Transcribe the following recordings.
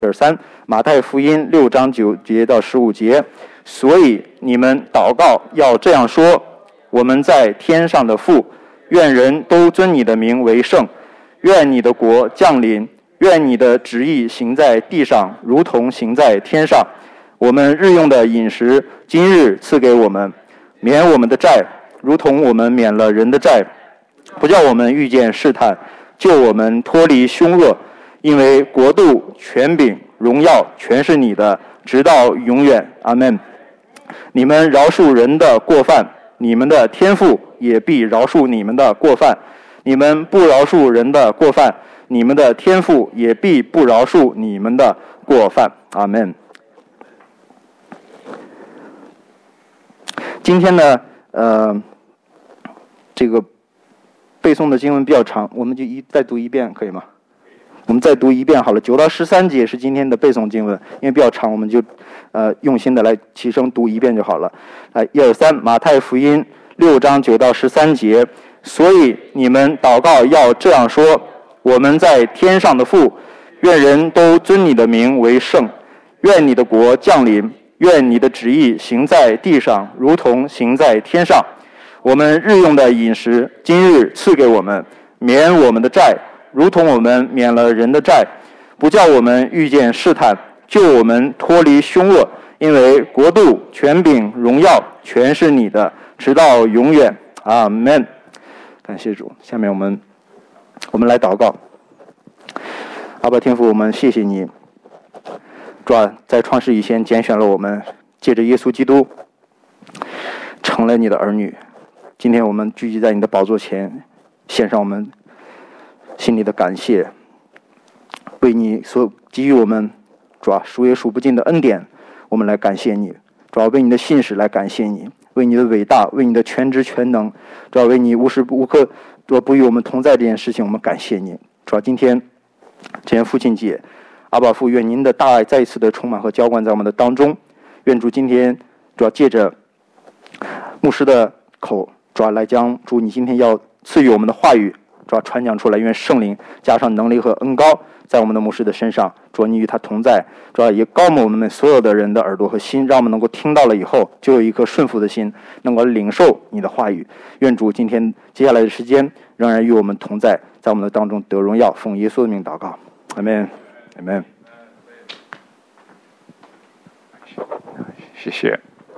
3马太福音6章9节到15节，所以你们祷告要这样说：我们在天上的父，愿人都尊你的名为圣，愿你的国降临，愿你的旨意行在地上，如同行在天上。我们日用的饮食，今日赐给我们，免我们的债，如同我们免了人的债，不叫我们遇见试探，救我们脱离凶恶。因为国度、权柄、荣耀全是你的，直到永远。阿们。你们饶恕人的过犯，你们的天父也必饶恕你们的过犯；你们不饶恕人的过犯，你们的天父也必不饶恕你们的过犯。阿们。今天呢，这个背诵的经文比较长，我们就再读一遍，可以吗？我们再读一遍好了，9到13节是今天的背诵经文，因为比较长，我们就用心的来齐声读一遍就好了。来，1、2、3，马太福音6章9到13节。所以你们祷告要这样说：我们在天上的父，愿人都尊你的名为圣，愿你的国降临，愿你的旨意行在地上，如同行在天上。我们日用的饮食，今日赐给我们，免我们的债，如同我们免了人的债，不叫我们遇见试探，救我们脱离凶恶。因为国度、权柄、荣耀全是你的，直到永远。阿们。感谢主。下面我们来祷告。阿爸天父，我们谢谢你，主啊，在创世以前拣选了我们，借着耶稣基督成了你的儿女。今天我们聚集在你的宝座前，献上我们心里的感谢，为你所给予我们主啊数也数不尽的恩典，我们来感谢你。主啊，为你的信实来感谢你，为你的伟大，为你的全知全能，主啊，为你无时无刻主啊不与我们同在这件事情，我们感谢你。主啊，今天父亲节，阿爸父，愿您的大爱再一次的充满和浇灌在我们的当中。愿主今天主要借着牧师的口，主要来将主你今天要赐予我们的话语主要传讲出来。愿圣灵加上能力和恩膏在我们的牧师的身上，主要你与他同在，主要也高抹我们所有的人的耳朵和心，让我们能够听到了以后就有一颗顺服的心，能够领受你的话语。愿主今天接下来的时间仍然与我们同在，在我们的当中得荣耀。奉耶稣的名祷告，阿们，阿们。 谢谢。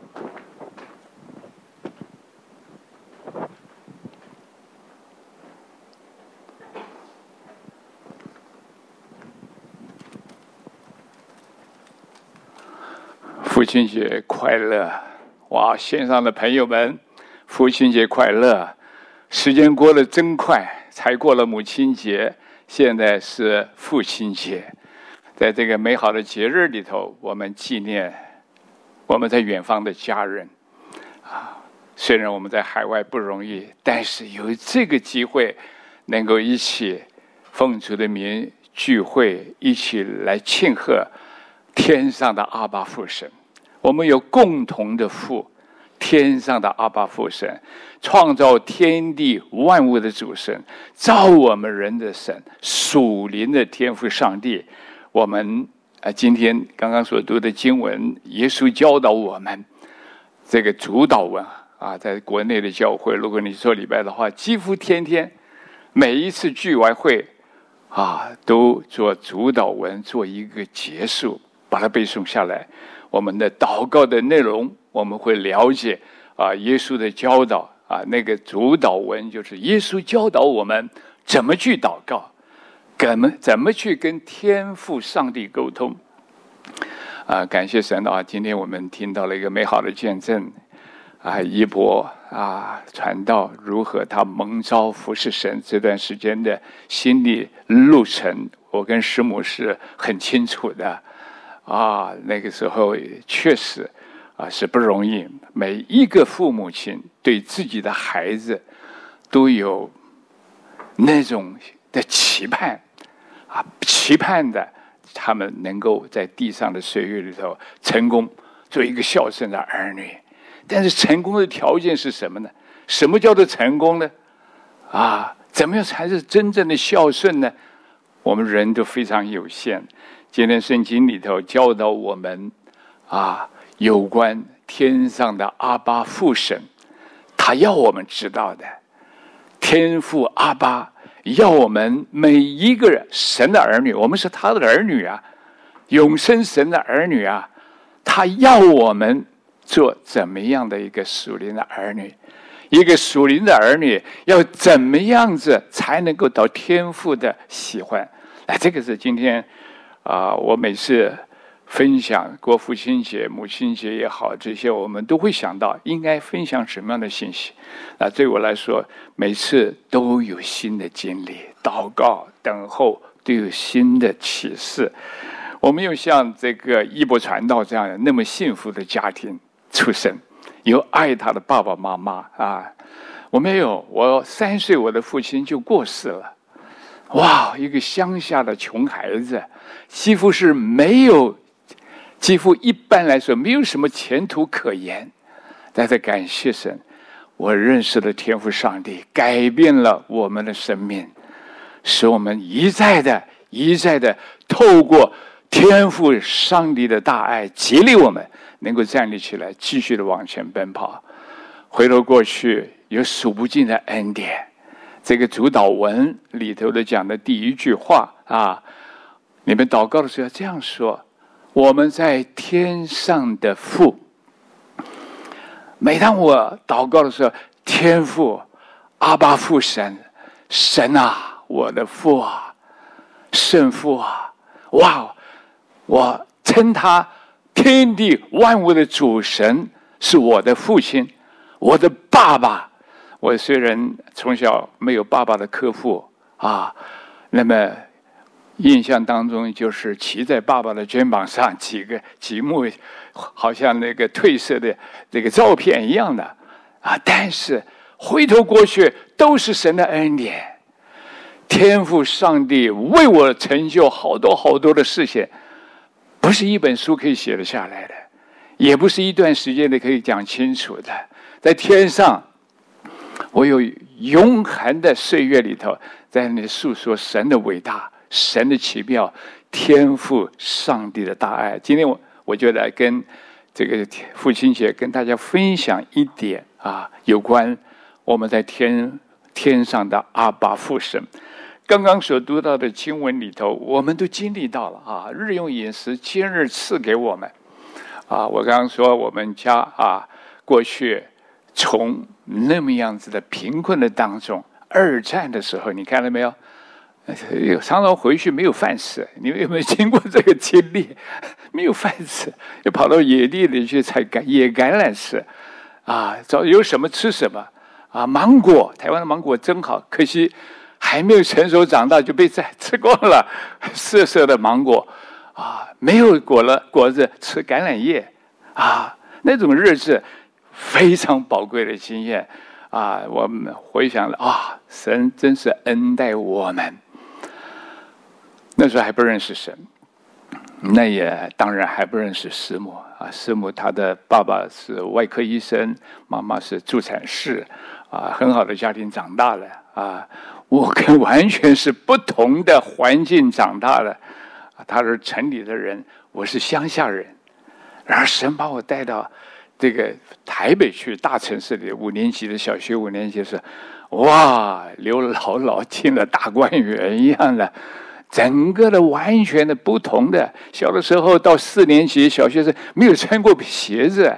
父亲节快乐！哇，线上的朋友们，父亲节快乐！时间过得真快，才过了母亲节，现在是父亲节。在这个美好的节日里头，我们纪念我们在远方的家人。虽然我们在海外不容易，但是有这个机会，能够一起奉主的名聚会，一起来庆贺天上的阿爸父神。我们有共同的父，天上的阿爸父神，创造天地万物的主神，造我们人的神，属灵的天父上帝。我们今天刚刚所读的经文，耶稣教导我们这个主导文在国内的教会，如果你做礼拜的话，几乎天天每一次聚完会都做主导文，做一个结束，把它背诵下来。我们的祷告的内容，我们会了解耶稣的教导那个主导文就是耶稣教导我们怎么去祷告，怎么去跟天父上帝沟通。感谢神今天我们听到了一个美好的见证一博传道如何他蒙召服侍神这段时间的心理路程，我跟师母是很清楚的那个时候确实是不容易。每一个父母亲对自己的孩子都有那种的期盼期盼的他们能够在地上的岁月里头成功，做一个孝顺的儿女。但是成功的条件是什么呢？什么叫做成功呢？怎么样才是真正的孝顺呢？我们人都非常有限， 今天圣经里头教导我们有关天上的阿爸父神，他要我们知道的，天父阿爸要我们每一个人神的儿女，我们是他的儿女啊，永生神的儿女啊，他要我们做怎么样的一个属灵的儿女？一个属灵的儿女要怎么样子才能够得天父的喜欢？这个是今天我每次分享过父亲节、母亲节也好，这些我们都会想到应该分享什么样的信息。对我来说，每次都有新的经历，祷告、等候都有新的启示。我没有像这个义伯传道这样的那么幸福的家庭出生，有爱他的爸爸妈妈我没有，我3岁我的父亲就过世了。一个乡下的穷孩子，几乎一般来说没有什么前途可言。但是感谢神，我认识了天父上帝，改变了我们的生命，使我们一再的透过天父上帝的大爱激励我们能够站立起来，继续的往前奔跑。回头过去有数不尽的恩典。这个主祷文里头的讲的第一句话你们祷告的时候要这样说：我们在天上的父。每当我祷告的时候，天父、阿爸父神，神我的父圣父我称他天地万物的主神是我的父亲，我的爸爸。我虽然从小没有爸爸的刻负那么印象当中就是骑在爸爸的肩膀上，几幕好像那个褪色的这个照片一样的但是回头过去都是神的恩典，天父上帝为我成就好多好多的事情，不是一本书可以写得下来的，也不是一段时间的可以讲清楚的。在天上我有永恒的岁月里头，在那里诉说神的伟大、神的奇妙、天父上帝的大爱。今天我就来跟这个父亲节跟大家分享一点有关我们在天上的阿爸父神。刚刚所读到的经文里头，我们都经历到了日用饮食今日赐给我们我刚刚说我们家过去从那么样子的贫困的当中，二战的时候，你看到没有？常常回去没有饭吃，你们有没有经过这个经历？没有饭吃，就跑到野地里去采野橄榄吃找有什么吃什么芒果，台湾的芒果真好，可惜还没有成熟长大就被吃光了，涩涩的芒果没有果子吃橄榄叶那种日子非常宝贵的经验我们回想了神真是恩待我们。那时候还不认识神，那也当然还不认识师母师母她的爸爸是外科医生，妈妈是助产士很好的家庭长大了我跟完全是不同的环境长大的他是城里的人，我是乡下人，然而神把我带到这个台北去，大城市里5年级的小学5年级是刘姥姥进了大观园一样的，整个的完全的不同的。小的时候到4年级小学生没有穿过鞋子，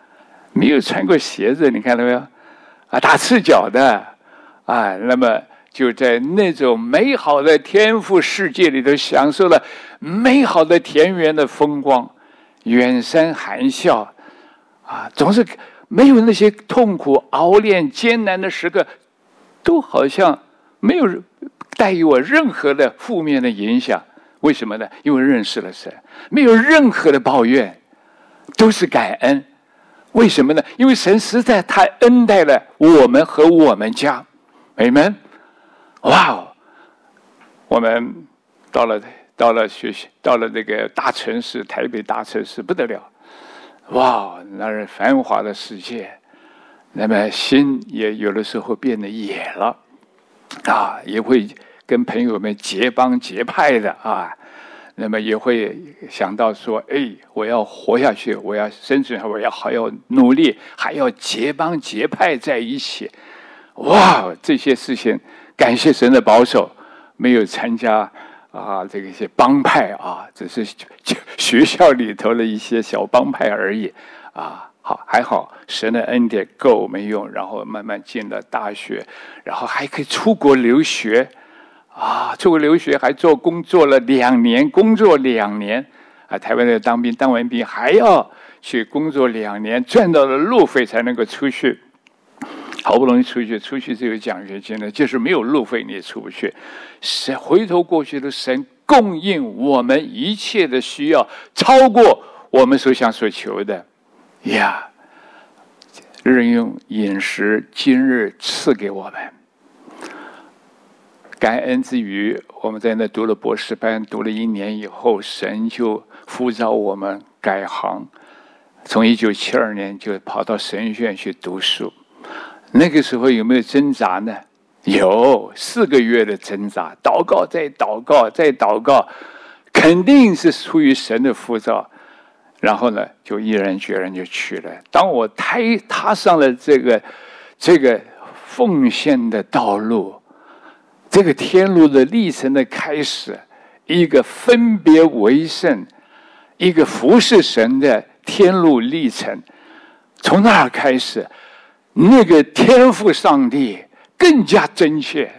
你看到没有打赤脚的那么就在那种美好的天赋世界里头享受了美好的田园的风光，远山含笑总是没有那些痛苦熬炼艰难的时刻，都好像没有带给我任何的负面的影响。为什么呢？因为认识了神，没有任何的抱怨，都是感恩。为什么呢？因为神实在太恩待了我们和我们家。你们我们到了学习，到了这个大城市，台北大城市不得了，那是繁华的世界，那么心也有的时候变得野了也会跟朋友们结帮结派的那么也会想到说，哎，我要活下去，我要生存，还要努力，还要结帮结派在一起。哇，这些事情，感谢神的保守，没有参加这个一些帮派只是学校里头的一些小帮派而已好，还好神的恩典够我们用，然后慢慢进了大学，然后还可以出国留学出国留学还工作了2年，工作2年台湾的当兵，当完兵还要去工作2年，赚到了路费才能够出去。好不容易出去是有奖学金的，就是没有路费你也出不去。神回头过去的神供应我们一切的需要，超过我们所想所求的呀。日用饮食今日赐给我们，感恩之余，我们在那读了博士班，读了1年以后，神就呼召我们改行，从1972年就跑到神学院去读书。那个时候有没有挣扎呢？有4个月的挣扎，祷告再祷告再祷告，肯定是出于神的呼召。然后呢，就毅然决然就去了。当我踏上了这个奉献的道路，这个天路的历程的开始，一个分别为圣，一个服侍神的天路历程，从那儿开始。那个天父上帝更加真切，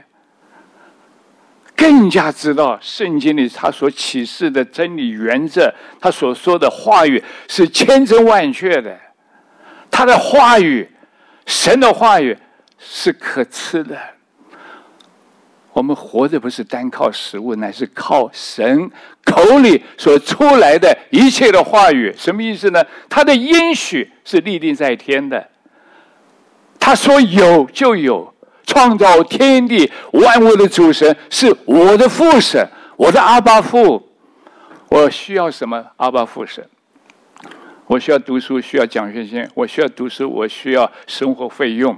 更加知道圣经里他所启示的真理原则，他所说的话语是千真万确的。他的话语，神的话语是可吃的。我们活着不是单靠食物，乃是靠神口里所出来的一切的话语。什么意思呢？他的应许是立定在天的。他说有就有，创造天地万物的主神是我的父神，我的阿爸父。我需要什么？阿爸父神。我需要读书，需要奖学金；我需要读书，我需要生活费用。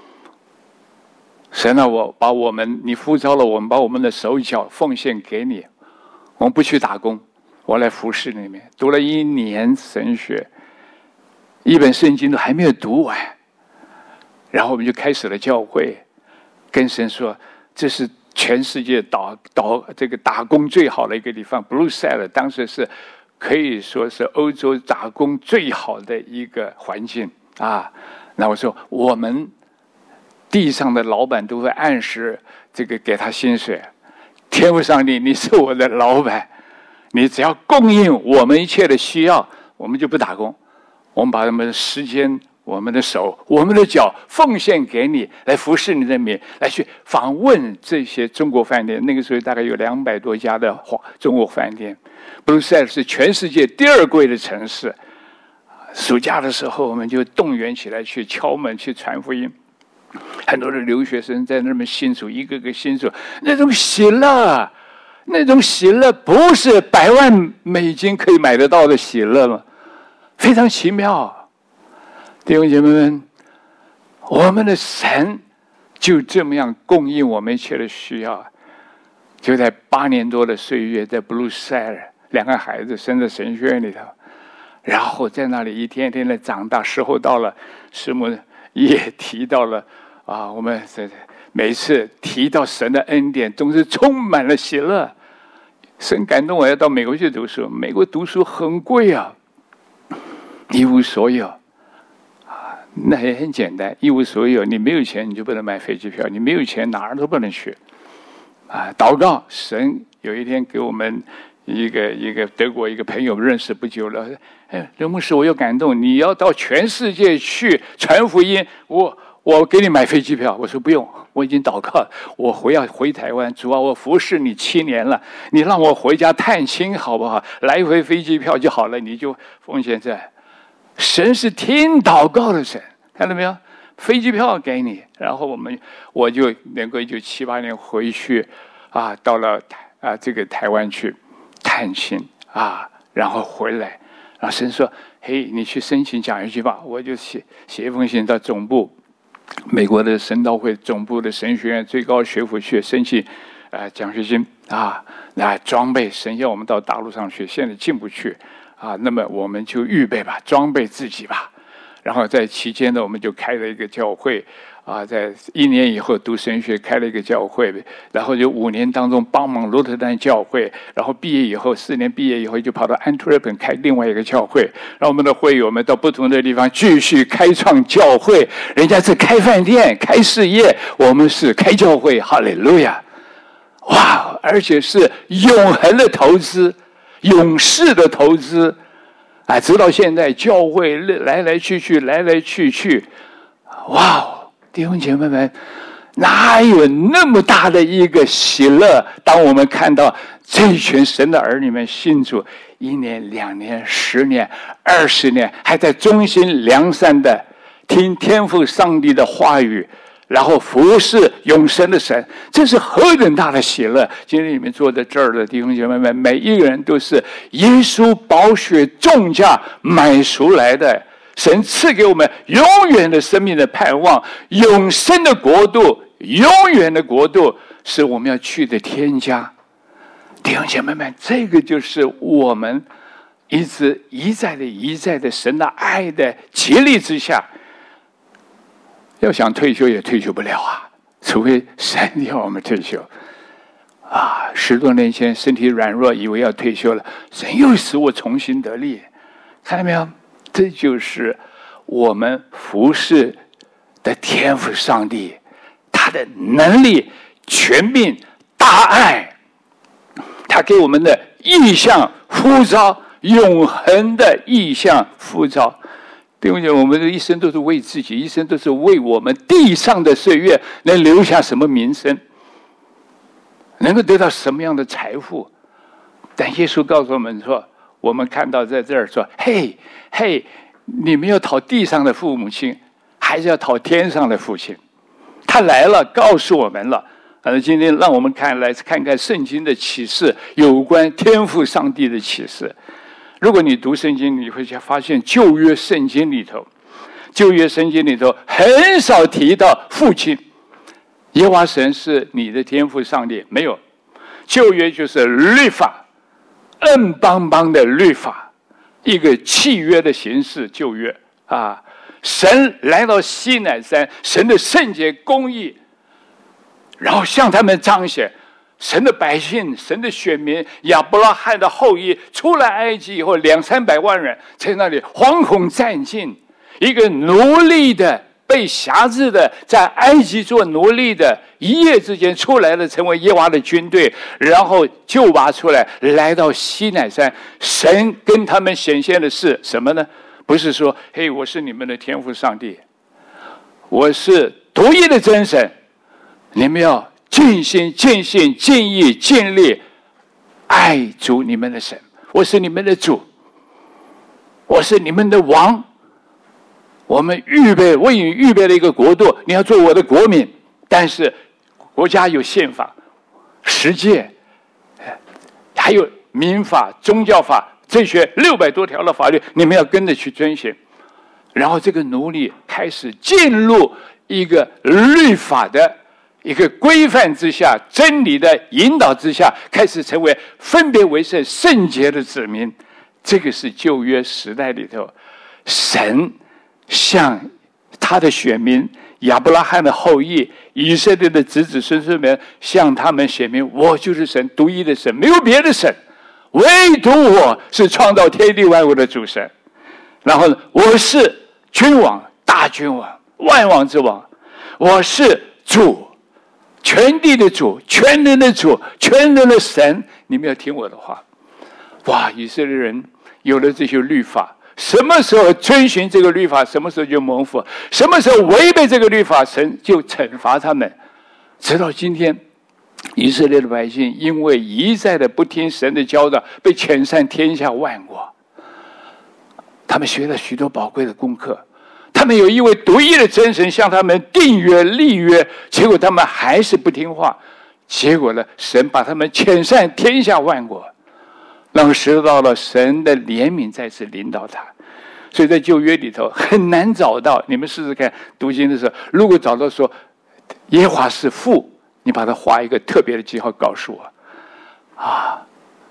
神啊，你呼召了我们，把我们的手脚奉献给你。我们不去打工，我来服侍你们。读了1年神学，一本圣经都还没有读完。然后我们就开始了教会，跟神说，这是全世界这个打工最好的一个地方。布鲁塞尔当时是可以说是欧洲打工最好的一个环境那我说，我们地上的老板都会按时这个给他薪水。天父上帝，你是我的老板，你只要供应我们一切的需要，我们就不打工，我们把我们的时间、我们的手、我们的脚奉献给你，来服侍你的名，来去访问这些中国饭店。那个时候大概有200多家的中国饭店。布鲁塞尔是全世界第2贵的城市。暑假的时候，我们就动员起来去敲门，去传福音。很多的留学生在那边信主，一个个信主，那种喜乐，不是100万美金可以买得到的喜乐吗？非常奇妙。弟兄姐妹们，我们的神就这么样供应我们一切的需要。就在8年多的岁月，在布鲁塞尔，2个孩子生在神学院里头，然后在那里一天一天的长大。时候到了，师母也提到了我们每次提到神的恩典，总是充满了喜乐。神感动我要到美国去读书，美国读书很贵一无所有。那也很简单，一无所有，你没有钱你就不能买飞机票，你没有钱哪儿都不能去。祷告，神有一天给我们一个德国一个朋友认识不久了，刘牧师，我有感动，你要到全世界去传福音，我给你买飞机票。我说不用，我已经祷告，我要回台湾，主啊，我服侍你7年了，你让我回家探亲好不好？来回飞机票就好了，你就奉献这。神是听祷告的神，看到没有？飞机票给你，然后我就能够1978年回去到了这个台湾去探亲然后回来，然后神说：“嘿，你去申请奖学金吧。”我就写一封信到总部，美国的神道会总部的神学院最高学府去申请奖学金来装备。神要我们到大陆上去，现在进不去那么我们就预备吧，装备自己吧。然后在期间呢，我们就开了一个教会在1年以后读神学，开了一个教会，然后就5年当中帮忙罗特丹教会，然后毕业以后4年毕业以后就跑到安特卫本开另外一个教会，让我们的会友们到不同的地方继续开创教会。人家是开饭店开事业，我们是开教会，哈利路亚！哇，而且是永恒的投资，永世的投资直到现在教会来来去去，来来去去，哇！弟兄姐妹们，哪有那么大的一个喜乐？当我们看到这一群神的儿女们信主1年、2年、10年、20年，还在忠心良善的听天父上帝的话语，然后服侍永生的神，这是何等大的喜乐！今天你们坐在这儿的弟兄姐妹们，每一个人都是耶稣宝血重价买赎来的。神赐给我们永远的生命的盼望，永生的国度，永远的国度是我们要去的天家。弟兄姐妹们，这个就是我们一再的神的爱的竭力之下，要想退休也退休不了除非神要我们退休10多年前身体软弱，以为要退休了，神又使我重新得力，看到没有？这就是我们服侍的天父上帝，他的能力、权柄、大爱，他给我们的意向呼召，永恒的意向呼召。弟兄姐妹，我们的一生都是为自己，一生都是为我们地上的岁月能留下什么名声，能够得到什么样的财富。但耶稣告诉我们说，我们看到在这儿说，嘿，你们要讨地上的父母亲，还是要讨天上的父亲？他来了，告诉我们了。今天让我们来看看圣经的启示，有关天父上帝的启示。如果你读圣经，你会发现旧约圣经里头很少提到父亲。耶和华神是你的天父上帝，没有。旧约就是律法，硬邦邦的律法，一个契约的形式。旧约神来到西乃山，神的圣洁公义，然后向他们彰显神的百姓，神的选民亚伯拉罕的后裔出来埃及以后，200-300万人在那里惶恐战尽，一个奴隶的被辖制的，在埃及做奴隶的，一夜之间出来了，成为耶和华的军队，然后救拔出来，来到西乃山。神跟他们显现的是什么呢？不是说，嘿，我是你们的天父上帝，我是独一的真神，你们要尽心尽性尽意尽力爱主你们的神，我是你们的主，我是你们的王，我们为你预备了一个国度，你要做我的国民。但是国家有宪法、十诫，还有民法、宗教法，这些600多条的法律，你们要跟着去遵循。然后这个奴隶开始进入一个律法的一个规范之下，真理的引导之下，开始成为分别为圣、圣洁的子民。这个是旧约时代里头神向他的选民亚伯拉罕的后裔以色列的子子孙孙们向他们显明，我就是神，独一的神，没有别的神，唯独我是创造天地万物的主神。然后我是君王，大君王，万王之王，我是主，全地的主，全能的主，全能的神。你们要听我的话。哇，以色列人有了这些律法，什么时候遵循这个律法，什么时候就蒙福，什么时候违背这个律法，神就惩罚他们。直到今天，以色列的百姓因为一再的不听神的教导，被遣散天下万国。他们学了许多宝贵的功课，他们有一位独一的真神向他们订约立约，结果他们还是不听话，结果呢，神把他们遣散天下万国，然后使到了神的怜悯再次领导他。所以在旧约里头很难找到，你们试试看读经的时候，如果找到说耶和华是父，你把它画一个特别的记号告诉我。 啊！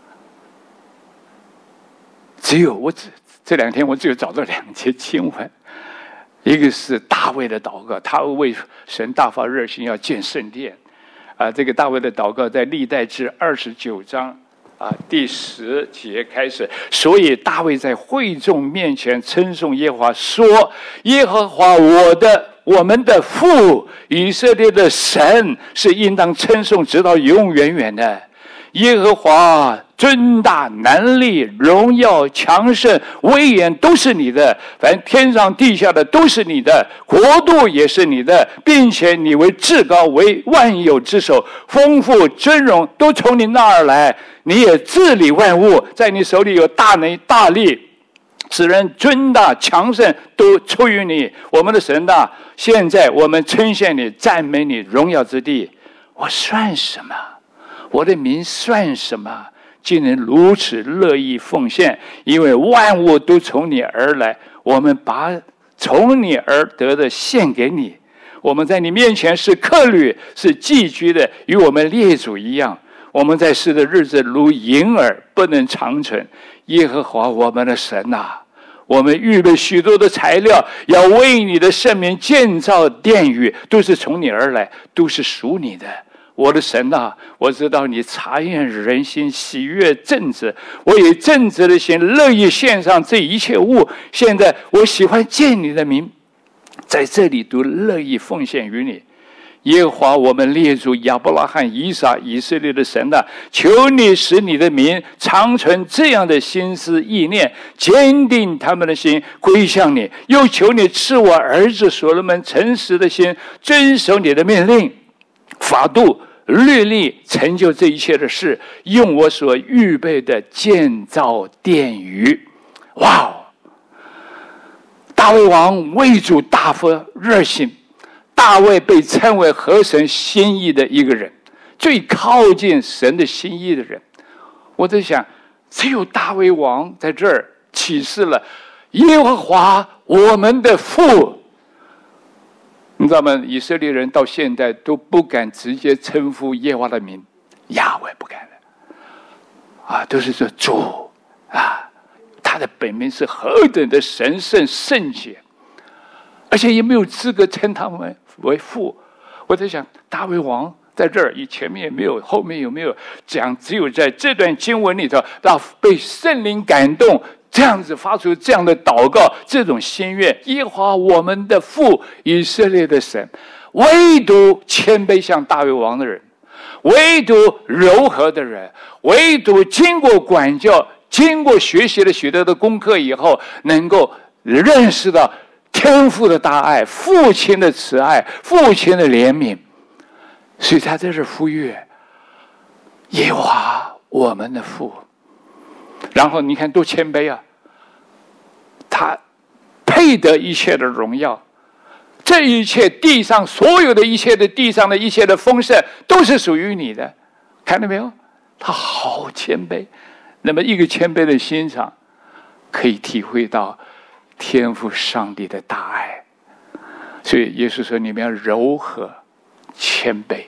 只有这2天我只有找到2节经文，一个是大卫的祷告，他为神大发热心要建圣殿。这个大卫的祷告在历代志29章第10节开始。所以大卫在会众面前称颂耶和华，说：耶和华我们的父，以色列的神，是应当称颂直到永永远远的。耶和华尊大能力、荣耀、强盛、威严都是你的，反正天上地下的都是你的，国度也是你的，并且你为至高，为万有之首，丰富尊荣都从你那儿来，你也治理万物，在你手里有大能大力，使人尊大强盛都出于你。我们的神啊，现在我们称谢你，赞美你荣耀之地。我算什么？我的名算什么？竟能如此乐意奉献，因为万物都从你而来，我们把从你而得的献给你。我们在你面前是客旅，是寄居的，与我们列祖一样。我们在世的日子如银耳，不能长存。耶和华我们的神啊，我们预备许多的材料，要为你的圣名建造殿宇，都是从你而来，都是属你的。我的神啊，我知道你察验人心，喜悦正直，我以正直的心乐意献上这一切物。现在我喜欢见你的名，在这里都乐意奉献于你。耶和华我们列祖亚伯拉罕、以撒、以色列的神啊，求你使你的民长存这样的心思意念，坚定他们的心归向你。又求你赐我儿子所罗门诚实的心，遵守你的命令、法度、律例，成就这一切的事，用我所预备的建造殿宇。哇哦！大卫王为主大发热心，大卫被称为合神心意的一个人，最靠近神的心意的人。我在想，只有大卫王在这儿启示了耶和华我们的父。你知道吗？以色列人到现在都不敢直接称呼耶和华的名，亚伟不敢的，都是说主他的本名是何等的神圣圣洁，而且也没有资格称他们为父。我在想，大卫王在这儿，前面也没有，后面有没有讲？只有在这段经文里头，被圣灵感动，这样子发出这样的祷告，这种心愿。耶和华我们的父，以色列的神，唯独谦卑像大卫王的人，唯独柔和的人，唯独经过管教、经过学习了许多的功课以后，能够认识到天父的大爱、父亲的慈爱、父亲的怜悯。所以他在这呼吁耶和华我们的父。然后你看多谦卑啊，他配得一切的荣耀，这一切地上所有的一切的地上的一切的丰盛都是属于你的，看到没有？他好谦卑。那么一个谦卑的心肠，可以体会到天父上帝的大爱。所以耶稣说，你们要柔和谦卑，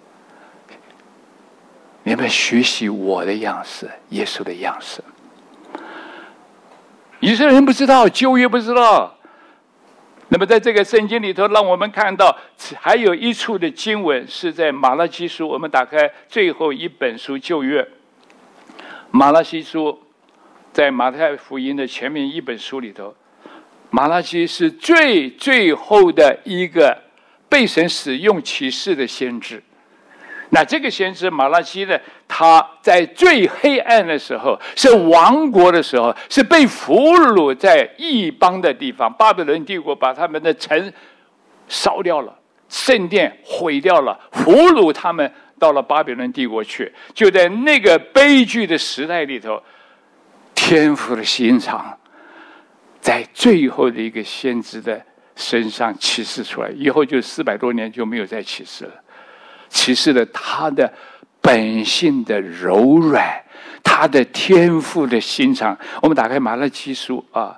你们学习我的样式，耶稣的样式。以色列人不知道，旧约不知道。那么在这个圣经里头，让我们看到还有一处的经文是在马拉基书。我们打开最后一本书旧约，马拉基书，在马太福音的前面一本书里头，马拉基是最后的一个被神使用启示的先知。那这个先知马拉基呢，他在最黑暗的时候，是亡国的时候，是被俘虏在异邦的地方，巴比伦帝国把他们的城烧掉了，圣殿毁掉了，俘虏他们到了巴比伦帝国去。就在那个悲剧的时代里头，天父的心肠在最后的一个先知的身上启示出来，以后就400多年就没有再启示了。启示了他的本性的柔软，他的天赋的心肠。我们打开马拉基书啊，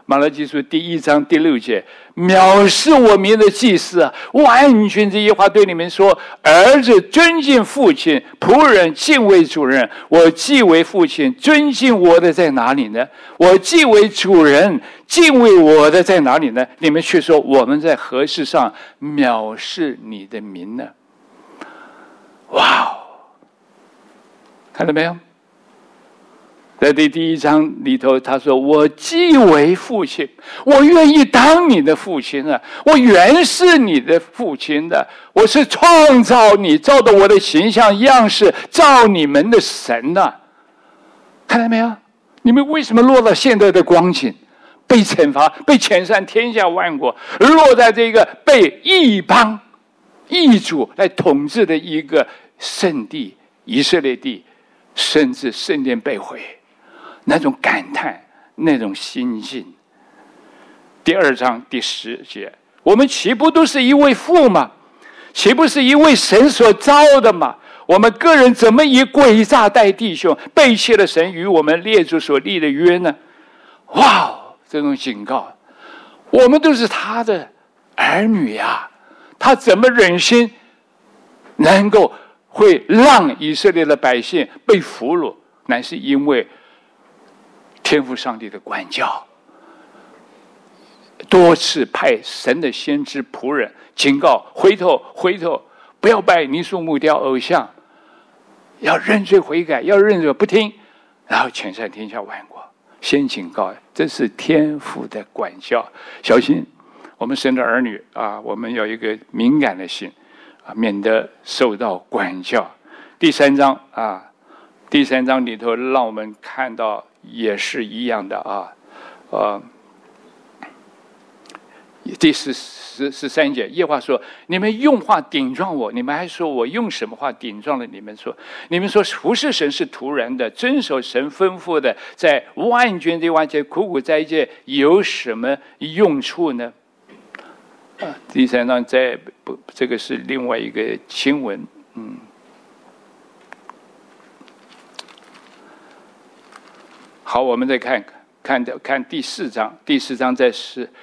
马拉基书第1章第6节，藐视我民的祭司啊，万军之耶和华对你们说：儿子尊敬父亲，仆人敬畏主人。我既为父亲，尊敬我的在哪里呢？我既为主人，敬畏我的在哪里呢？你们却说我们在何事上藐视你的名呢？哇哦，看到没有？在第1章里头，他说：我既为父亲，我愿意当你的父亲啊！我原是你的父亲的，我是创造你，照着我的形象样式造你们的神啊！看到没有？你们为什么落到现在的光景？被惩罚，被遣散天下万国，落在这个被异邦异族来统治的一个圣地以色列地，甚至圣殿被毁，那种感叹，那种心境。第2章第10节，我们岂不都是一位父吗？岂不是一位神所造的吗？我们个人怎么以诡诈待弟兄，背弃了神与我们列祖所立的约呢？哇，这种警告，我们都是他的儿女呀，他怎么忍心能够会让以色列的百姓被俘虏？乃是因为天父上帝的管教，多次派神的先知仆人警告：回头，不要拜泥塑木雕偶像，要认罪悔改，要认罪，不听，然后遣散天下万国。先警告，这是天父的管教，小心我们神的儿女啊，我们有一个敏感的心啊，免得受到管教。第3章啊，第3章里头让我们看到也是一样的啊，第13节，耶和华说：你们用话顶撞我，你们还说我用什么话顶撞了你们？说你们说服侍神是徒然的，遵守神吩咐的，在万军之外界苦苦斋戒有什么用处呢？第3章这个是另外一个经文，好，我们再看第4章，第4章在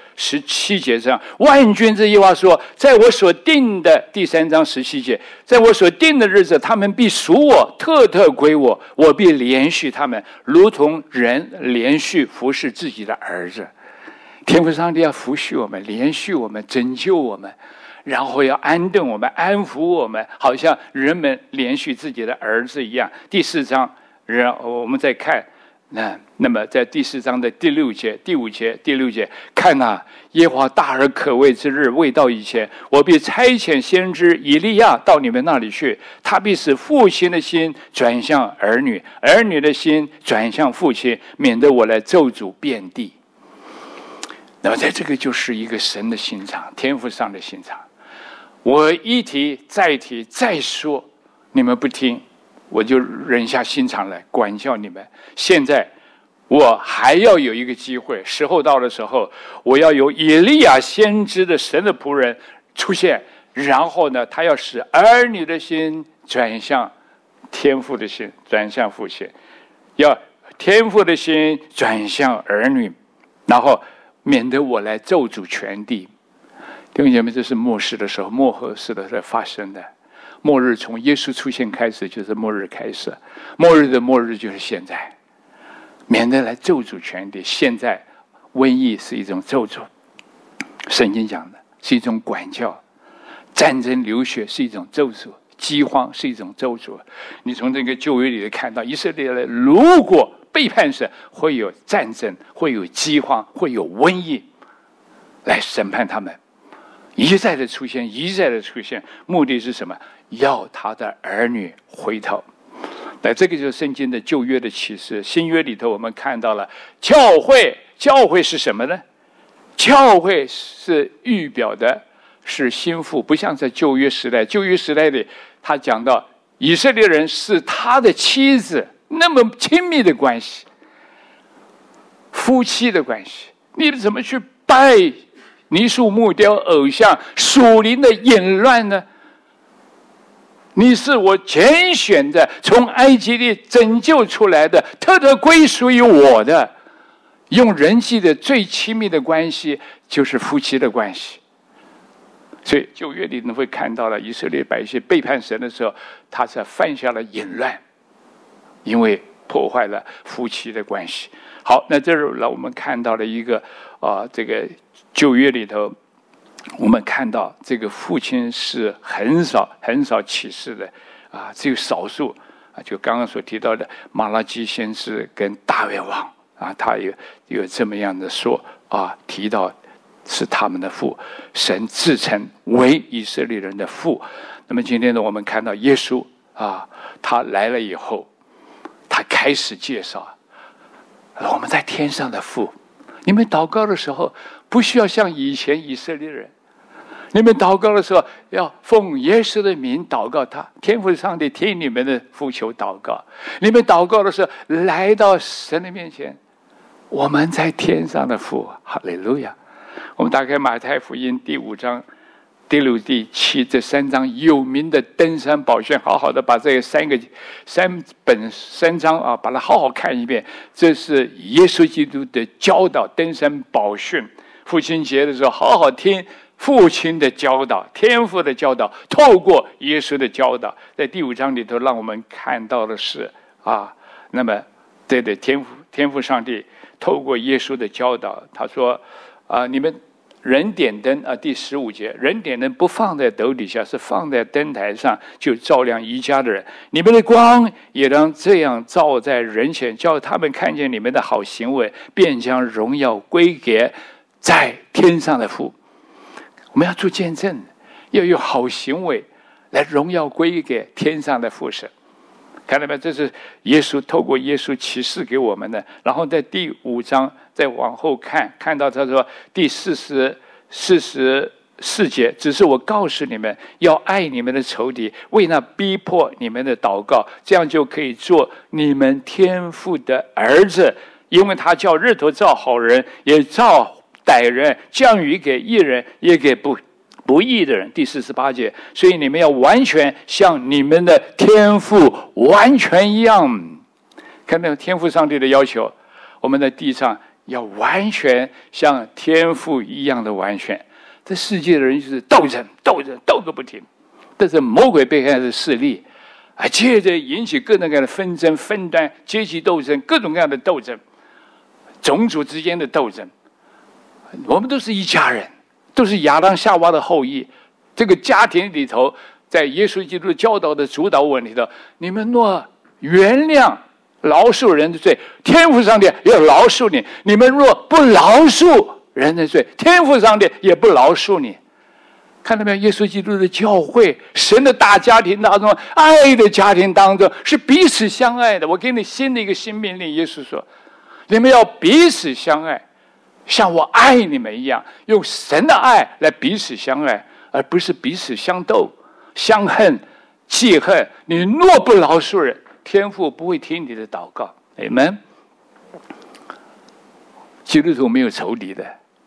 17节上，万军之耶和华说：在我所定的第3章17节，在我所定的日子，他们必属我，特归我，我必连续他们，如同人连续服侍自己的儿子。天父上帝要扶恤我们，连续我们，拯救我们，然后要安顿我们，安抚我们，好像人们连续自己的儿子一样。第4章，然后我们再看。那么在第4章的第6节、第5节、第6节，看哪，耶和华大而可畏之日未到以前，我必差遣先知以利亚到你们那里去，他必使父亲的心转向儿女，儿女的心转向父亲，免得我来咒诅遍地。那么在这个就是一个神的心肠，天父上的心肠。我一提再提再说，你们不听，我就忍下心肠来管教你们。现在我还要有一个机会，时候到的时候，我要有以利亚先知的神的仆人出现，然后呢，他要使儿女的心转向天父的心，转向父亲，要天父的心转向儿女，然后免得我来咒诅全地。弟兄姐妹，这是末世的时候，末后世的时候发生的。末日从耶稣出现开始就是末日开始，末日的末日就是现在，免得来咒诅全地。现在瘟疫是一种咒诅，圣经讲的是一种管教，战争流血是一种咒诅，饥荒是一种咒诅。你从这个旧约里看到，以色列人如果背叛神，会有战争，会有饥荒，会有瘟疫来审判他们，一再的出现，一再的出现，目的是什么？要他的儿女回头。那这个就是圣经的旧约的启示。新约里头我们看到了教会，教会是什么呢？教会是预表的是心腹，不像在旧约时代。旧约时代里他讲到以色列人是他的妻子，那么亲密的关系，夫妻的关系，你怎么去拜泥塑木雕偶像，属灵的淫乱呢？你是我拣选的，从埃及地拯救出来的，特归属于我的。 用人际的最亲密的关系就是夫妻的关系。所以旧约里你会看到了以色列百姓背叛神的时候，他才犯下了淫乱，因为破坏了夫妻的关系。好，那这是我们看到了一个这个旧约里头，我们看到这个父亲是很少启示的只有少数就刚刚所提到的马拉基先知跟大卫王他有这么样的说提到是他们的父，神自称为以色列人的父。那么今天呢，我们看到耶稣他来了以后，他开始介绍我们在天上的父。你们祷告的时候不需要像以前以色列人，你们祷告的时候要奉耶稣的名祷告他，天父上帝听你们的呼求祷告。你们祷告的时候来到神的面前，我们在天上的父，哈利路亚。我们打开马太福音第5章第6、第7这3章有名的登山宝训，好好的把这三章把它好好看一遍。这是耶稣基督的教导，登山宝训。父亲节的时候好好听父亲的教导，天父的教导，透过耶稣的教导。在第5章里头让我们看到的是那么对的天父上帝透过耶稣的教导，他说你们人点灯第15节，人点灯不放在斗底下，是放在灯台上，就照亮一家的人。你们的光也当这样照在人前，叫他们看见你们的好行为，便将荣耀归给在天上的父。我们要做见证，要有好行为来荣耀归给天上的父神。看到没有？这是耶稣透过耶稣启示给我们的。然后在第5章再往后看到他说第44节，只是我告诉你们，要爱你们的仇敌，为那逼迫你们的祷告，这样就可以做你们天父的儿子，因为他叫日头照好人，也照歹人，降雨给义人，也给不义的人。第48节，所以你们要完全像你们的天父完全一样。看到天父上帝的要求，我们在地上要完全像天父一样的完全。这世界的人就是斗争斗个不停，这是魔鬼背后的势力接着引起各种各样的纷争分担，阶级斗争，各种各样的斗争，种族之间的斗争。我们都是一家人，都是亚当夏娃的后裔。这个家庭里头，在耶稣基督教导的主导问题的，你们若原谅饶恕人的罪，天父上帝要饶恕你；你们若不饶恕人的罪，天父上帝也不饶恕你。看到没有？耶稣基督的教会，神的大家庭当中，爱的家庭当中是彼此相爱的。我给你新的一个新命令，耶稣说，你们要彼此相爱，像我爱你们一样，用神的爱来彼此相爱，而不是彼此相斗、相恨、记恨。你若不饶恕人，天父不会听你的祷告。Amen。基督徒没有仇敌的。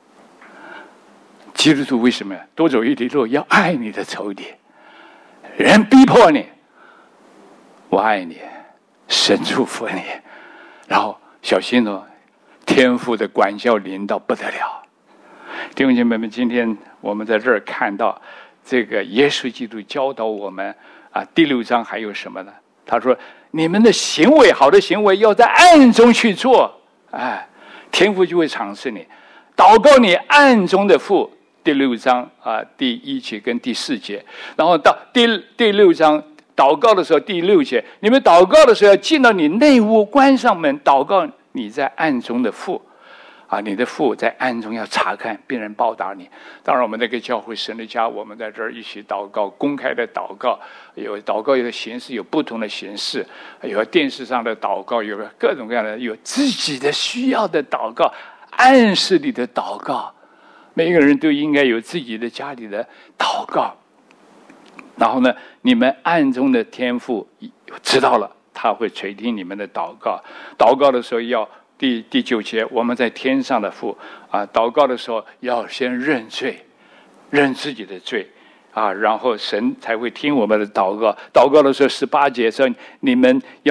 基督徒为什么多走一里路？要爱你的仇敌，人逼迫你，我爱你，神祝福你。然后小心哦，天父的管教临到不得了。弟兄姐妹们，今天我们在这儿看到这个耶稣基督教导我们第6章还有什么呢？他说你们的行为，好的行为要在暗中去做，天父就会赏赐你。祷告你暗中的父，第6章第1节跟第4节。然后到第6章祷告的时候，第6节，你们祷告的时候要进到你内屋，关上门，祷告你在暗中的父你的父在暗中要查看，并人报答你。当然我们这个教会神的家，我们在这儿一起祷告，公开的祷告，有祷告的形式，有不同的形式，有电视上的祷告，有各种各样的，有自己的需要的祷告，暗室里的祷告。每一个人都应该有自己的家里的祷告。然后呢，你们暗中的天父知道了，他会垂听你们的祷告。祷告的时候要第9节，我们在天上的父祷告的时候要先认罪，认自己的罪然后神才会听我们的祷告。祷告的时候18节说，你们要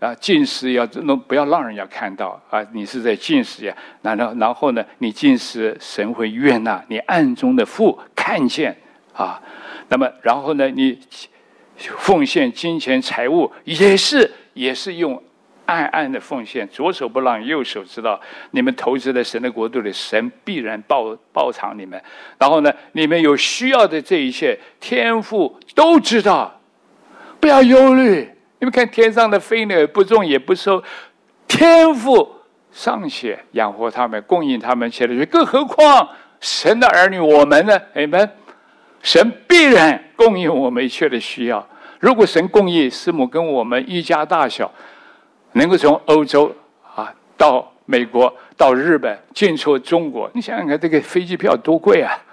啊，进食要不要让人家看到啊？你是在进食呀？然后呢，你进食，神会悦纳你暗中的父看见啊。那么然后呢，你奉献金钱财物也是用暗的奉献，左手不让右手知道。你们投资在神的国度里，神必然报偿你们。然后呢，你们有需要的这一切，天父都知道，不要忧虑。你们看天上的飞鸟，不种也不收，天父尚且养活他们，供应他们切的，更何况神的儿女我们呢？你们，神必然供应我们一切的需要。如果神供应师母跟我们一家大小，能够从欧洲啊到美国到日本进出中国，你想想看，这个飞机票多贵啊！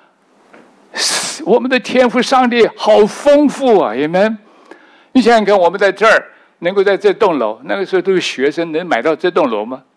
我们的天父上帝好丰富啊，你们。你想想看，我们在这儿能够在这栋楼，那个时候都是学生，能买到这栋楼吗？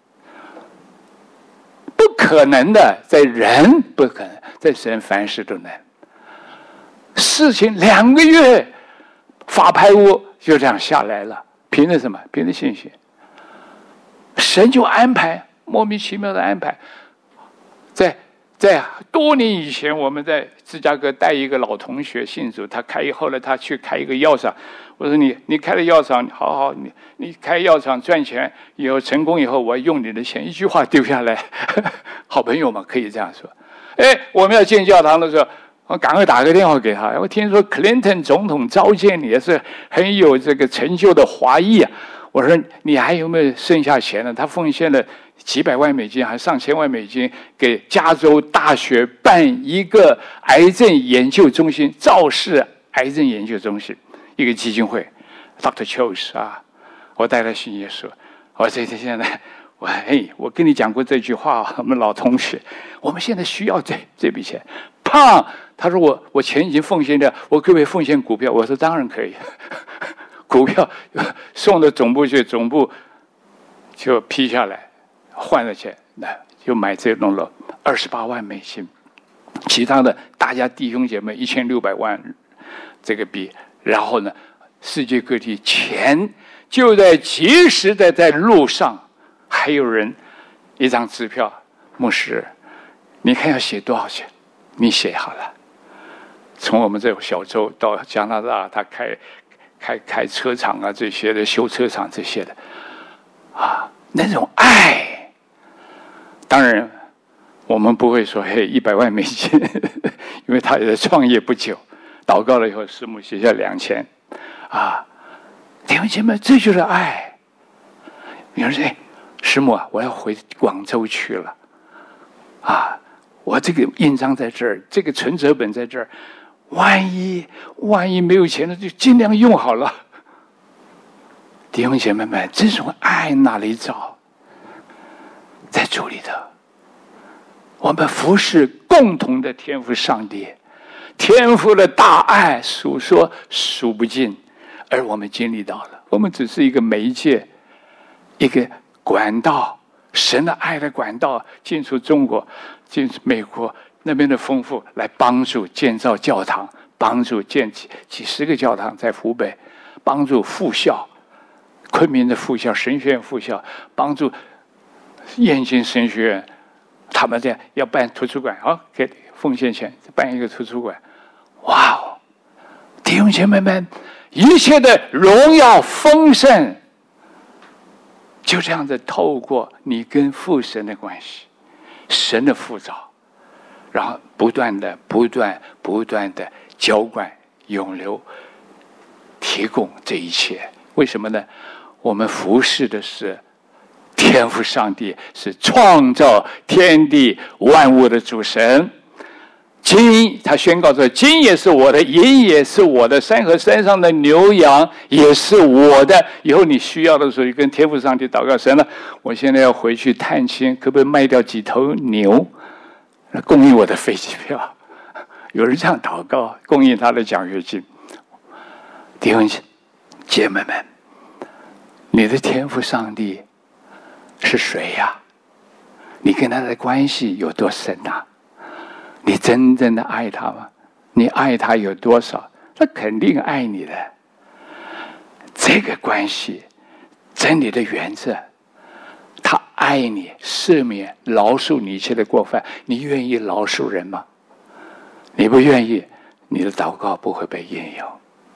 不可能的，在人不可能，在神凡事都能。事情2个月，法拍屋就这样下来了，凭着什么？凭着信心。神就安排，莫名其妙的安排。在多年以前，我们在芝加哥带一个老同学信主，后来他去开一个药厂。我说你开了药厂，好，你开药厂赚钱以后成功以后，我要用你的钱，一句话丢下来，好朋友嘛，可以这样说。我们要建教堂的时候，我赶快打个电话给他。我听说 Clinton 总统召见你，也是很有这个成就的华裔啊。我说你还有没有剩下钱呢？他奉献了几百万美金，还上千万美金，给加州大学办一个癌症研究中心，赵氏癌症研究中心，一个基金会 ，Dr. Chose 啊，我带他信耶稣。我现在，我跟你讲过这句话，我们老同学，我们现在需要这笔钱。胖，他说我钱已经奉献掉，我可不可以奉献股票？我说当然可以。股票送到总部去，总部就批下来，换了钱，那就买这栋楼，28万美金。其他的大家弟兄姐妹1600万这个币，然后呢，世界各地钱就在及时的在路上，还有人一张支票，牧师，你看要写多少钱？你写好了。从我们这小州到加拿大，他开车厂啊，这些的修车厂这些的，啊，那种爱，当然我们不会说100万美金，因为他也在创业不久，祷告了以后，师母写下2000，啊，弟兄姐妹，这就是爱。有人说，师母啊，我要回广州去了，啊，我这个印章在这儿，这个存折本在这儿。万一没有钱了，就尽量用好了。弟兄姐妹们，这种爱哪里找？在主里头，我们服侍共同的天父上帝，天父的大爱数说数不尽，而我们经历到了，我们只是一个媒介，一个管道，神的爱的管道，进出中国，进出美国。那边的丰富来帮助建造教堂，帮助建几十个教堂在湖北，帮助复校，昆明的复校、神学院复校，帮助燕京神学院，他们这要办图书馆，好，给奉献钱办一个图书馆。哇哦，弟兄姐妹们，一切的荣耀丰盛，就这样子透过你跟父神的关系，神的辅导。然后不断的浇灌、涌流、提供这一切，为什么呢？我们服侍的是天父上帝，是创造天地万物的主神。金，他宣告说：“金也是我的，银也是我的，山和山上的牛羊也是我的。以后你需要的时候，就跟天父上帝祷告神了。我现在要回去探亲，可不可以卖掉几头牛？”供应我的飞机票，有人这样祷告，供应他的奖学金。弟兄姐妹们，你的天父上帝是谁呀？你跟他的关系有多深啊？你真正的爱他吗？你爱他有多少？他肯定爱你的。这个关系真理的原则。他爱你，赦免、饶恕你一切的过犯。你愿意饶恕人吗？你不愿意，你的祷告不会被应用。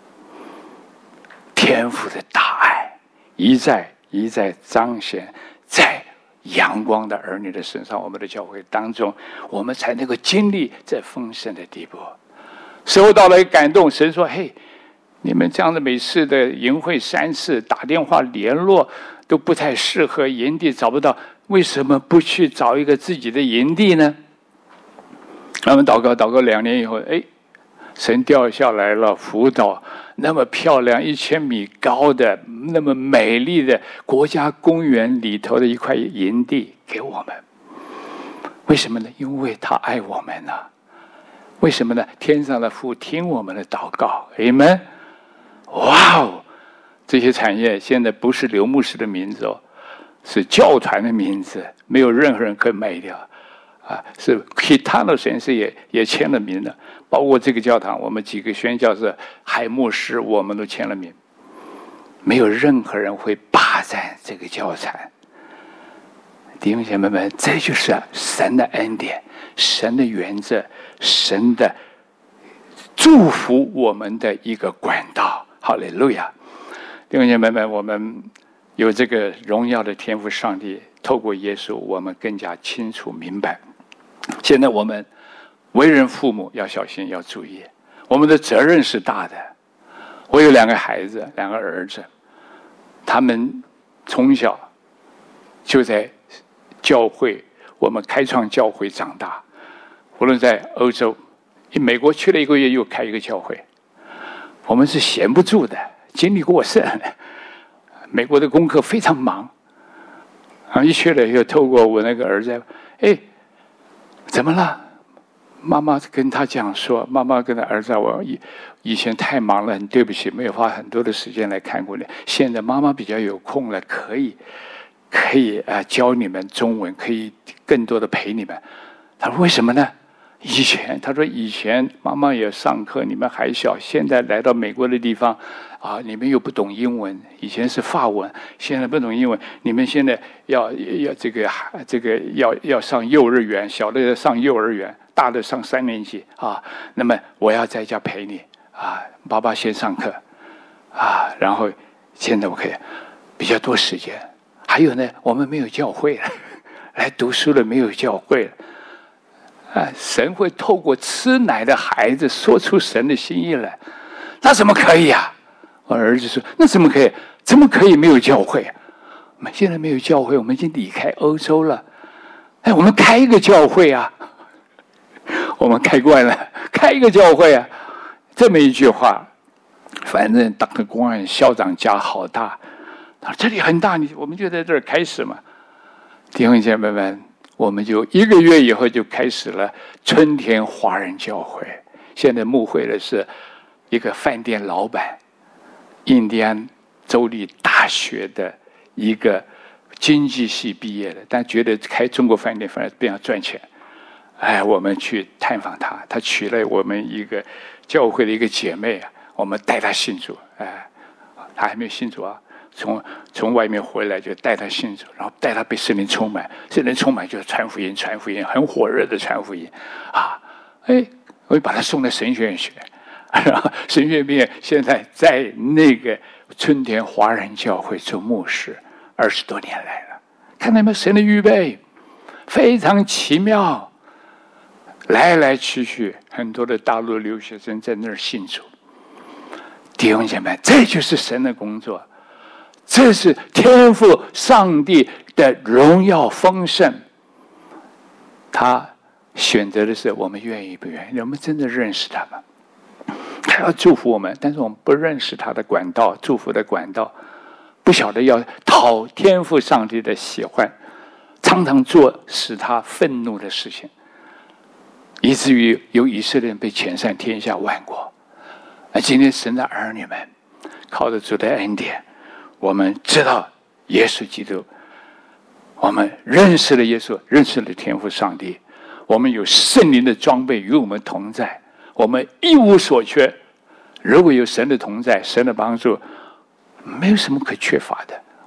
天父的大爱一再一再彰显在阳光的儿女的身上，我们的教会当中，我们才能够经历这丰盛的地步。收到了感动，神说：“嘿，你们这样的每次的营会3次打电话联络都不太适合，营地找不到，为什么不去找一个自己的营地呢？”我们祷告2年以后，神掉下来了，辅导那么漂亮1000米高的那么美丽的国家公园里头的一块营地给我们。为什么呢？因为他爱我们啊。为什么呢？天上的父听我们的祷告。Amen。哇哦，这些产业现在不是刘牧师的名字哦，是教团的名字，没有任何人可以卖掉啊。是其他的神师也签了名了，包括这个教堂，我们几个宣教士、海牧师，我们都签了名。没有任何人会霸占这个教产。弟兄姐妹们，这就是神的恩典，神的原则，神的祝福我们的一个管道。哈利路亚！弟兄姐妹们，我们有这个荣耀的天父上帝，透过耶稣，我们更加清楚明白。现在我们为人父母要小心，要注意，我们的责任是大的。我有2个孩子，2个儿子，他们从小就在教会，我们开创教会长大。无论在欧洲，美国去了1个月，又开一个教会。我们是闲不住的，精力过剩。美国的功课非常忙，一去了又透过我那个儿子，怎么了？妈妈跟他讲说，妈妈跟他儿子，我以前太忙了，很对不起，没有花很多的时间来看过你。现在妈妈比较有空了，可以教你们中文，可以更多的陪你们。他说为什么呢？他说以前妈妈也上课，你们还小，现在来到美国的地方啊，你们又不懂英文，以前是法文，现在不懂英文，你们现在要这个要上幼儿园，小的上幼儿园，大的上3年级啊。那么我要在家陪你啊，爸爸先上课啊，然后现在我可以比较多时间。还有呢，我们没有教会了，来读书了没有教会了。神会透过吃奶的孩子说出神的心意来，那怎么可以啊？我儿子说：“那怎么可以？怎么可以没有教会啊？我们现在没有教会，我们已经离开欧洲了。我们开一个教会啊！我们开惯了，开一个教会啊！这么一句话，反正当个公安校长家好大，他说这里很大，我们就在这儿开始嘛。弟兄姐妹们。”我们就1个月以后就开始了春天华人教会。现在牧会的是一个饭店老板，印第安州立大学的一个经济系毕业的，但觉得开中国饭店反而比较赚钱。我们去探访他，他娶了我们一个教会的一个姐妹，我们带他信主。他还没有信主啊。从外面回来就带他信主，然后带他被圣灵充满，圣灵充满就是传福音，很火热的传福音啊！我就把他送到神学院学，然后神学院现在在那个春田华人教会做牧师，20多年来了。看到没有？神的预备非常奇妙，来来去去很多的大陆留学生在那儿信主。弟兄姐妹，这就是神的工作。这是天父上帝的荣耀丰盛，他选择的是我们愿意不愿意，我们真的认识他吗？他要祝福我们，但是我们不认识他的管道，祝福的管道，不晓得要讨天父上帝的喜欢，常常做使他愤怒的事情，以至于有以色列人被遣散天下万国。而今天神的儿女们靠着主的恩典，我们知道耶稣基督，我们认识了耶稣，认识了天父上帝，我们有圣灵的装备与我们同在，我们一无所缺。如果有神的同在，神的帮助，没有什么可缺乏的。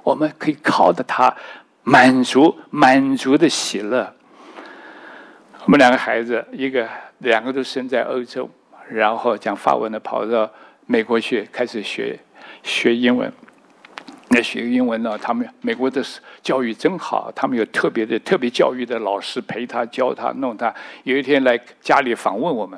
我们可以靠着它满足的喜乐。我们两个孩子，两个都生在欧洲，然后讲法文的跑到美国去，开始学英文。那学英文呢，他们美国的教育真好，他们有特别教育的老师陪他教他弄他。有一天来家里访问我们，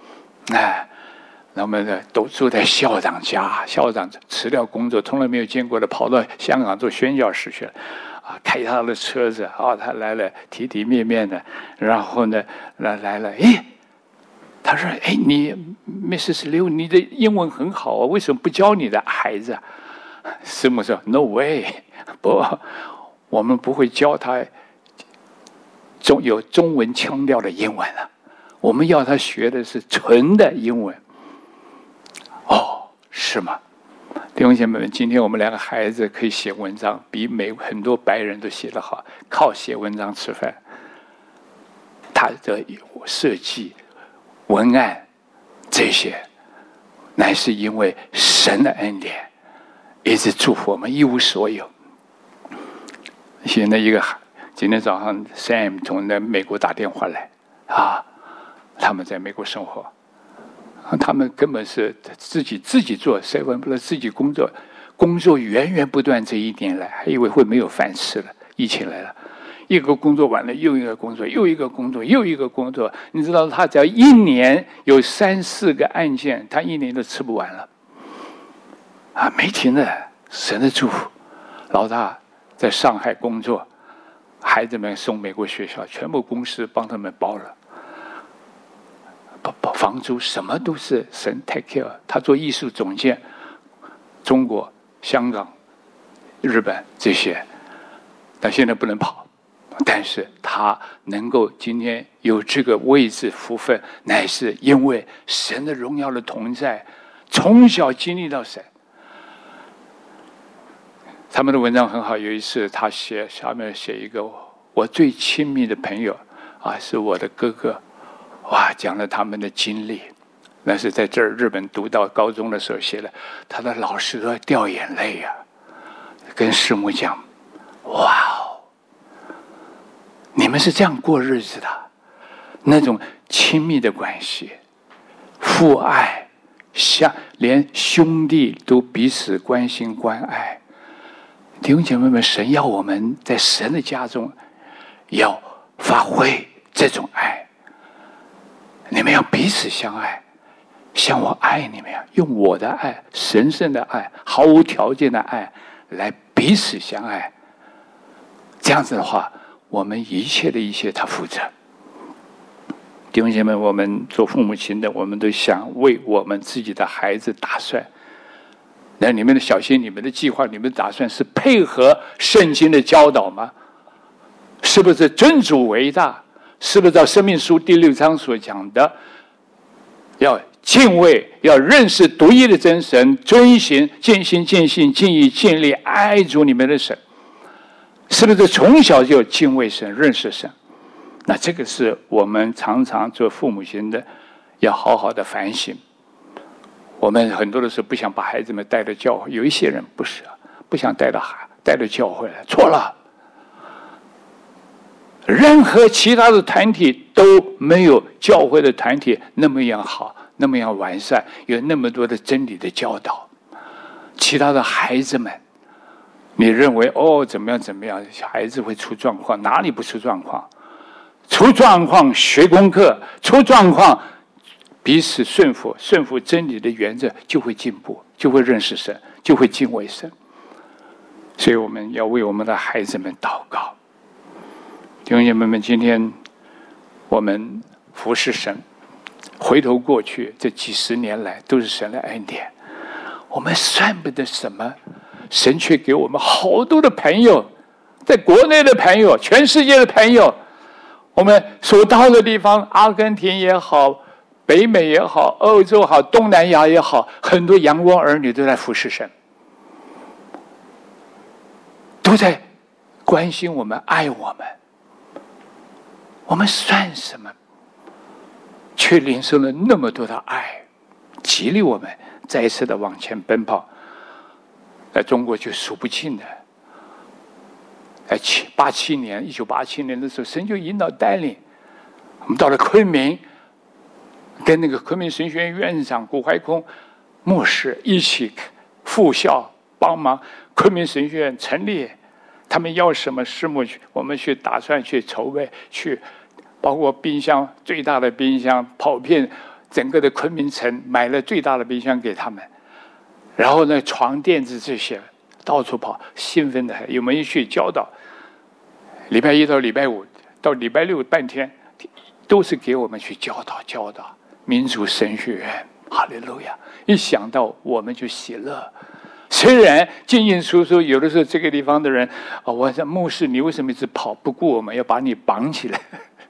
我们都住在校长家，校长辞掉工作，从来没有见过的，跑到香港做宣教士去了。开他的车子，他来了，体体面面的，然后呢，来了，他说，你 Mrs. Liu， 你的英文很好啊，为什么不教你的孩子？师母说 ：“No way， 不，我们不会教他有中文腔调的英文了，我们要他学的是纯的英文。”哦，是吗？弟兄姐妹们，今天我们两个孩子可以写文章，比很多白人都写得好，靠写文章吃饭。他的设计、文案这些，乃是因为神的恩典。一直祝福我们一无所有。现在今天早上 Sam 从美国打电话来他们在美国生活，他们根本是自己做 Seven Plus 自己工作源源不断。这一年来还以为会没有饭吃了，疫情来了，一个工作完了又一个工作，又一个工作，又一个工作。你知道他只要一年有3、4个案件，他一年都吃不完了。没停的，神的祝福。老大在上海工作，孩子们送美国学校，全部公司帮他们包了，房租什么都是神 take care。他做艺术总监，中国、香港、日本这些，但现在不能跑，但是他能够今天有这个位置福分，乃是因为神的荣耀的同在，从小经历到神。他们的文章很好，有一次他下面写一个我最亲密的朋友是我的哥哥，讲了他们的经历。那是在这儿日本读到高中的时候写的，他的老师都要掉眼泪跟师母讲，你们是这样过日子的，那种亲密的关系，父爱，连兄弟都彼此关心关爱。弟兄姐妹们，神要我们在神的家中要发挥这种爱，你们要彼此相爱，像我爱你们一样，用我的爱，神圣的爱，毫无条件的爱来彼此相爱。这样子的话，我们一切的一切他负责。弟兄姐妹，我们做父母亲的，我们都想为我们自己的孩子打算。那你们的小心，你们的计划，你们的打算是配合圣经的教导吗？是不是尊主为大？是不是照生命书第6章所讲的，要敬畏，要认识独一的真神，遵行，尽心尽性尽意尽力爱主你们的神？是不是从小就敬畏神，认识神？那这个是我们常常做父母亲的要好好的反省。我们很多的时候不想把孩子们带到教会，有一些人不想带到教会来，错了。任何其他的团体都没有教会的团体那么样好，那么样完善，有那么多的真理的教导。其他的孩子们，你认为怎么样，孩子会出状况，哪里不出状况？出状况学功课，出状况彼此顺服真理的原则，就会进步，就会认识神，就会敬畏神。所以我们要为我们的孩子们祷告。弟兄姐妹们，今天我们服侍神，回头过去这几十年来都是神的恩典，我们算不得什么，神却给我们好多的朋友，在国内的朋友，全世界的朋友。我们所到的地方，阿根廷也好，北美也好，欧洲好，东南亚也好，很多阳光儿女都在服侍神，都在关心我们，爱我们。我们算什么？却领受了那么多的爱，激励我们再一次的往前奔跑。在中国就数不尽的 1987年的时候，神就引导带领我们到了昆明，跟那个昆明神学院院长谷怀空牧师一起副校帮忙昆明神学院成立。他们要什么事目，我们去打算去筹备，去包括冰箱，最大的冰箱跑遍整个的昆明城，买了最大的冰箱给他们。然后呢，床垫子这些到处跑，兴奋的很。有没有去教导？礼拜一到礼拜五到礼拜六半天，都是给我们去教导民族神学院。哈利路亚！一想到我们就喜乐。虽然进进出出，有的时候这个地方的人我说牧师，你为什么一直跑不顾我们，要把你绑起来？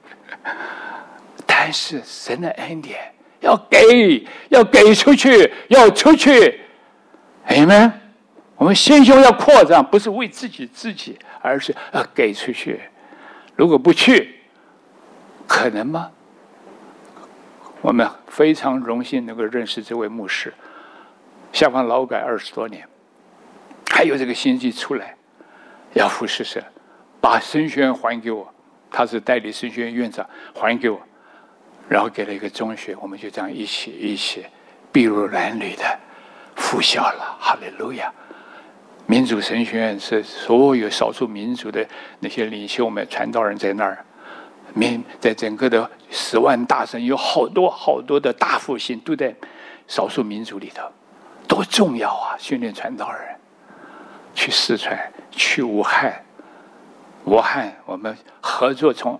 但是神的恩典要给出去，要出去。Amen。我们心胸要扩张，不是为自己，而是要给出去。如果不去，可能吗？我们非常荣幸能够认识这位牧师，下放劳改20多年，还有这个心机出来，要服侍神，把神学院还给我，他是代理神学院院长，还给我，然后给了一个中学，我们就这样一起筚路蓝缕的复校了。哈利路亚！民族神学院是所有少数民族的那些领袖们、传道人在那儿。在整个的10万大神，有好多的大复兴都在少数民族里头，多重要啊！训练传道人，去四川，去武汉，我们合作从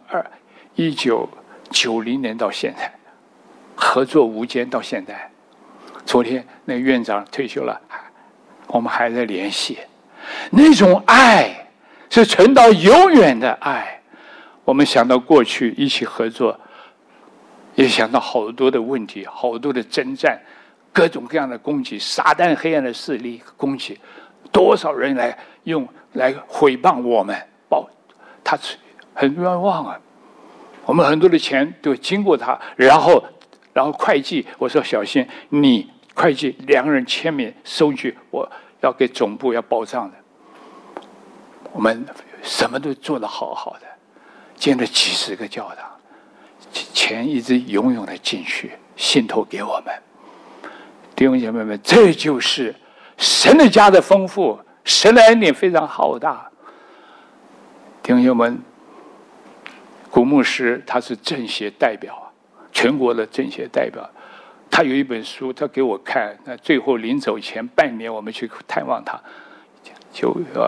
1990年到现在，合作无间到现在。昨天那个院长退休了，我们还在联系。那种爱是存到永远的爱。我们想到过去一起合作，也想到好多的问题，好多的征战，各种各样的攻击，撒旦黑暗的势力攻击，多少人来毁谤我们，他很冤枉啊！我们很多的钱都经过他，然后会计，我说小心，你会计2个人签名收据，我要给总部要报账的。我们什么都做得好好的。建了几10个教堂，钱一直永远的进去，信托给我们。弟兄姐妹们，这就是神的家的丰富，神的恩典非常浩大。弟兄姐妹们，古牧师他是政协代表，全国的政协代表，他有一本书，他给我看。那最后临走前半年，我们去探望他，就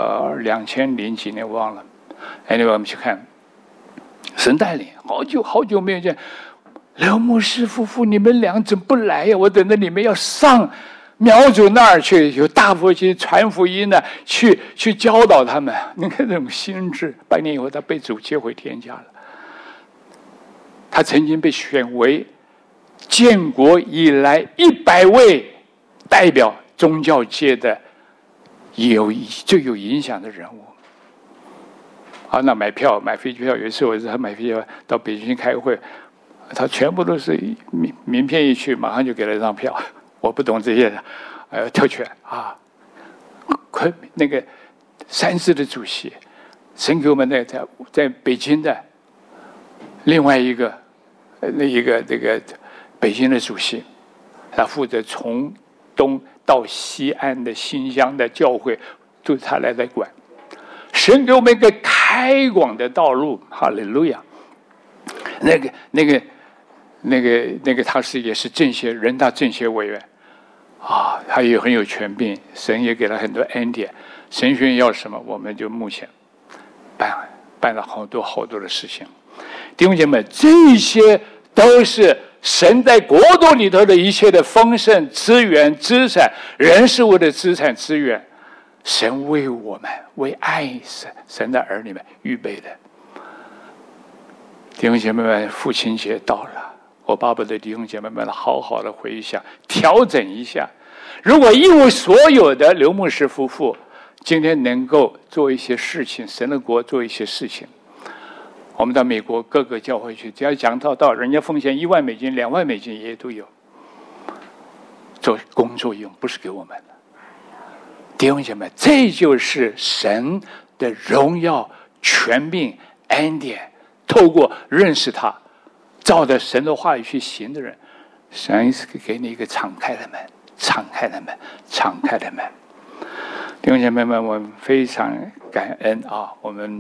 2000几年忘了。Anyway， 我们去看。神带领，好久没有见刘牧师夫妇，你们俩怎么不来呀？我等着你们要上苗族那儿去，有大福音传福音的，去教导他们。你看这种心智，半年以后他被主接回天家了。他曾经被选为建国以来100位代表宗教界的最有影响的人物。那买飞机票，有一次我是他买飞机票到北京开会，他全部都是名片一去，马上就给了一张票。我不懂这些的，特权啊。那个3次的主席，神给我们在北京的另外一个那个北京的主席，他负责从东到西安的新乡的教会，都是他来管。神给我们一个开广的道路，哈利路亚。那个他也是人大政协委员啊，他也很有权柄，神也给了很多恩典。神学院要什么，我们就目前办了好多的事情。弟兄姐妹，这些都是神在国度里头的一切的丰盛资源、资产、人事物的资产资源。神为我们，为爱神的儿女们预备的。弟兄姐妹们，父亲节到了，我巴不得弟兄姐妹们好好的回想，调整一下。如果一无所有的刘牧师夫妇今天能够做一些事情，神的国做一些事情，我们到美国各个教会去，只要讲到人家奉献1万美金、2万美金也都有，做工作用，不是给我们的。弟兄姐妹，这就是神的荣耀权柄、恩典，透过认识他，照着神的话语去行的人，神是给你一个敞开的门，敞开的门，敞开的门。弟兄姐妹们，我们非常感恩啊！我们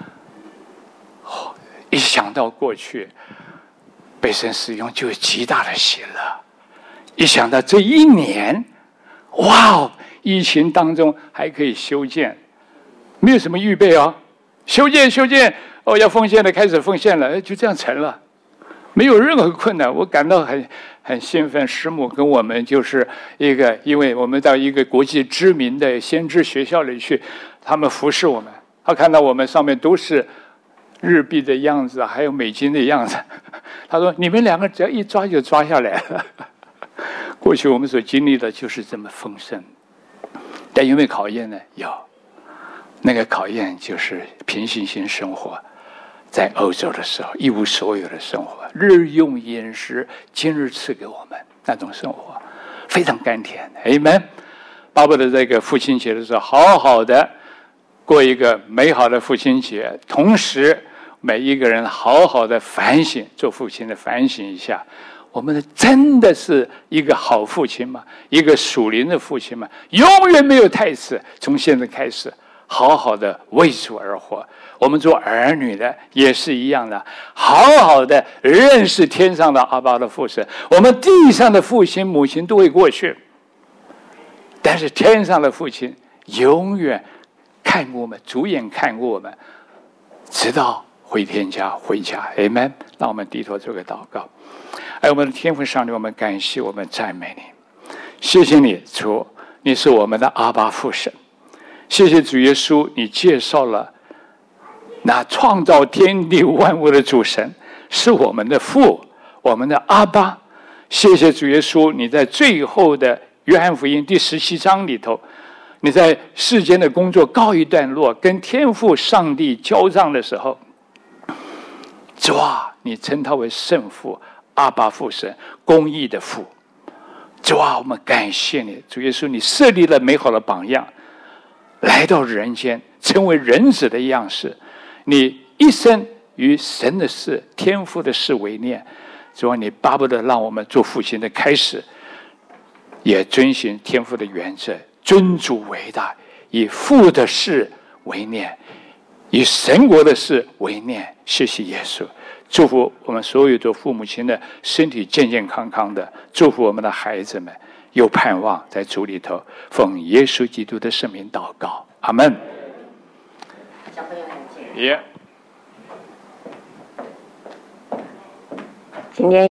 一想到过去被神使用，就有极大的喜乐。一想到这一年，哇哦，疫情当中还可以修建，没有什么预备哦，修建哦，要奉献的开始奉献了，就这样成了，没有任何困难，我感到很兴奋。师母跟我们就是因为我们到一个国际知名的先知学校里去，他们服侍我们，他看到我们上面都是日币的样子，还有美金的样子，他说：“你们两个只要一抓就抓下来了。”过去我们所经历的就是这么丰盛，但有没有考验呢？有，那个考验就是平行性生活。在欧洲的时候，一无所有的生活，日用饮食，今日赐给我们那种生活，非常甘甜。Amen。巴不得这个父亲节的时候，好好的过一个美好的父亲节，同时每一个人好好的反省，做父亲的反省一下。我们真的是一个好父亲吗？一个属灵的父亲吗？永远没有太迟。从现在开始，好好的为主而活。我们做儿女的也是一样的，好好的认识天上的阿爸的父神。我们地上的父亲母亲都会过去，但是天上的父亲永远看过我们，主眼看过我们，直到回天家回家。Amen。让我们低头做个祷告。我们的天父上帝，我们感谢，我们赞美你，谢谢你主，你是我们的阿爸父神。谢谢主耶稣，你介绍了那创造天地万物的主神是我们的父，我们的阿爸。谢谢主耶稣，你在最后的约翰福音第17章里头，你在世间的工作告一段落，跟天父上帝交账的时候，主啊，你称他为圣父，阿爸父神，公义的父。主啊，我们感谢你，主耶稣，你设立了美好的榜样，来到人间，成为人子的样式。你一生与神的事、天父的事为念。主啊，你巴不得让我们做父亲的开始，也遵循天父的原则，尊主为大，以父的事为念，以神国的事为念。谢谢耶稣。祝福我们所有做父母亲的身体健健康康的，祝福我们的孩子们有盼望在主里头，奉耶稣基督的圣名祷告，阿门。 小朋友很健。 也。 今天。